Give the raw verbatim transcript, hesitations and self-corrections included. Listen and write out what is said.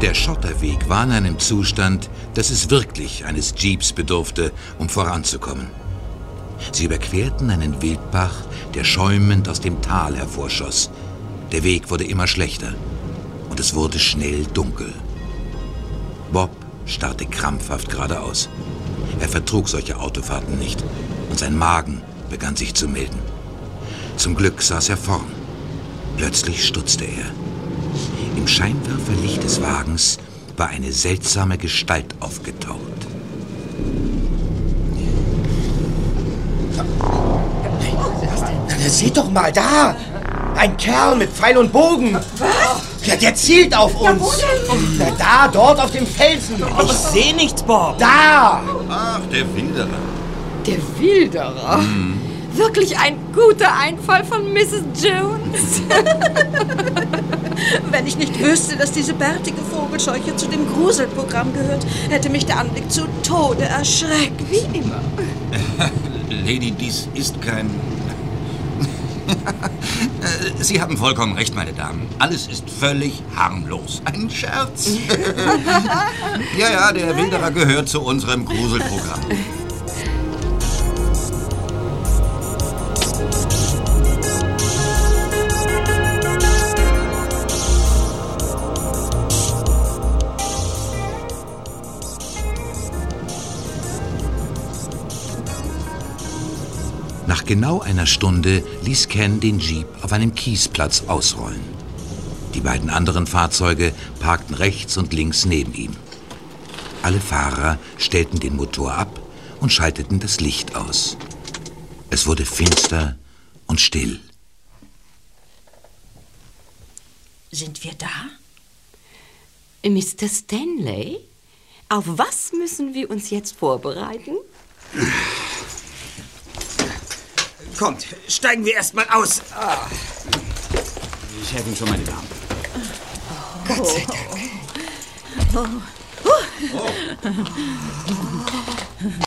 Der Schotterweg war in einem Zustand, dass es wirklich eines Jeeps bedurfte, um voranzukommen. Sie überquerten einen Wildbach, der schäumend aus dem Tal hervorschoss. Der Weg wurde immer schlechter und es wurde schnell dunkel. Bob starrte krampfhaft geradeaus. Er vertrug solche Autofahrten nicht und sein Magen begann sich zu melden. Zum Glück saß er vorn. Plötzlich stutzte er. Im Scheinwerferlicht des Wagens war eine seltsame Gestalt aufgetaucht. Seht doch mal, da! Ein Kerl mit Pfeil und Bogen! Was? Ja, der zielt auf uns! Ja, da, dort auf dem Felsen! Ich sehe nichts, Bob! Da! Ach, der Wilderer. Der Wilderer? Hm. Wirklich ein guter Einfall von Misses Jones. Wenn ich nicht wüsste, dass diese bärtige Vogelscheuche zu dem Gruselprogramm gehört, hätte mich der Anblick zu Tode erschreckt. Wie immer. Lady, dies ist kein... Sie haben vollkommen recht, meine Damen. Alles ist völlig harmlos. Ein Scherz. Ja, ja, der Wilderer gehört zu unserem Gruselprogramm. Nach genau einer Stunde ließ Ken den Jeep auf einem Kiesplatz ausrollen. Die beiden anderen Fahrzeuge parkten rechts und links neben ihm. Alle Fahrer stellten den Motor ab und schalteten das Licht aus. Es wurde finster und still. Sind wir da? Mister Stanley, auf was müssen wir uns jetzt vorbereiten? Kommt, steigen wir erst mal aus. Ich helfe Ihnen schon, meine Damen. Gott sei Dank.